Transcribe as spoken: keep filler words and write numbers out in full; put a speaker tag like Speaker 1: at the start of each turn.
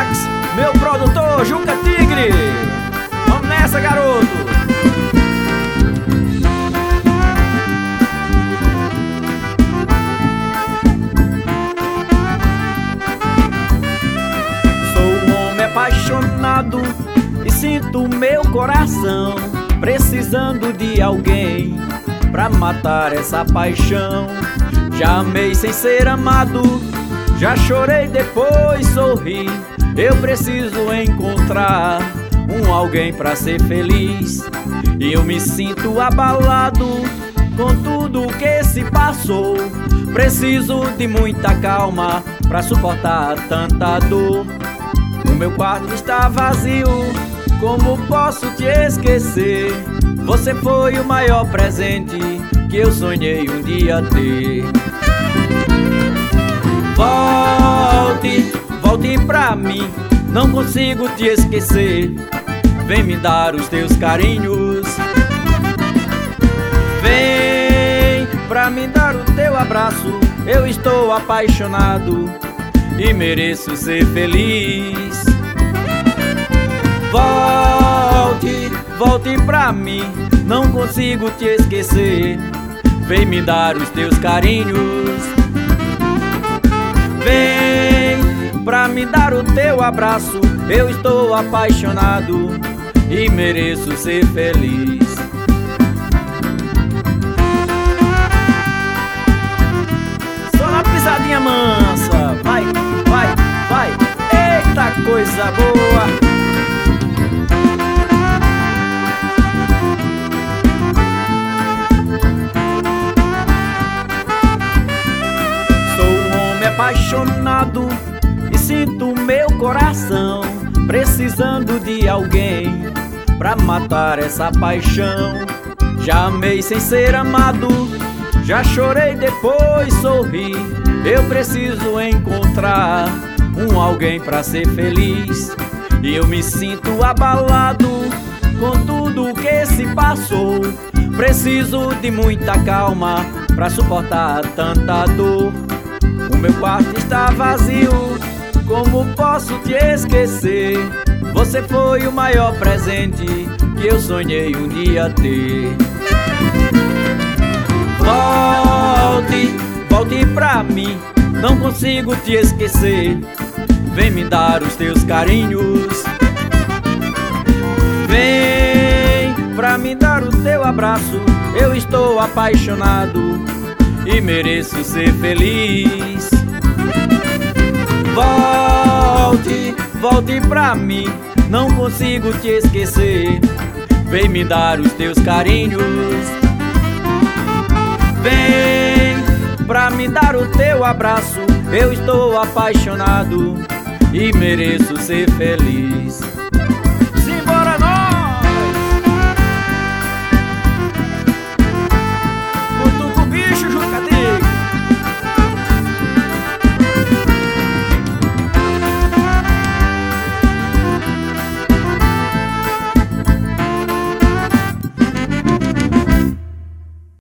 Speaker 1: Max, meu produtor Juca Tigre. Vamos nessa, garoto. Sou um homem apaixonado e sinto meu coração precisando de alguém pra matar essa paixão. Já amei sem ser amado, já chorei, depois sorri. Eu preciso encontrar um alguém pra ser feliz. E eu me sinto abalado com tudo que se passou. Preciso de muita calma pra suportar tanta dor. O meu quarto está vazio, como posso te esquecer? Você foi o maior presente que eu sonhei um dia ter. Volte, volte pra mim, não consigo te esquecer. Vem me dar os teus carinhos. Vem pra me dar o teu abraço. Eu estou apaixonado e mereço ser feliz. Volte, volte pra mim, não consigo te esquecer. Vem me dar os teus carinhos. Vem pra me dar o teu abraço. Eu estou apaixonado e mereço ser feliz. Só na pisadinha mansa. Vai, vai, vai. Eita coisa boa. Apaixonado e sinto meu coração precisando de alguém pra matar essa paixão. Já amei sem ser amado, já chorei, depois sorri. Eu preciso encontrar um alguém pra ser feliz. E eu me sinto abalado com tudo que se passou. Preciso de muita calma pra suportar tanta dor. O meu quarto está vazio, como posso te esquecer? Você foi o maior presente que eu sonhei um dia ter. Volte, volte pra mim, não consigo te esquecer. Vem me dar os teus carinhos. Vem pra me dar o teu abraço. Eu estou apaixonado e mereço ser feliz. Volte, volte pra mim, não consigo te esquecer. Vem me dar os teus carinhos. Vem pra me dar o teu abraço. Eu estou apaixonado e mereço ser feliz.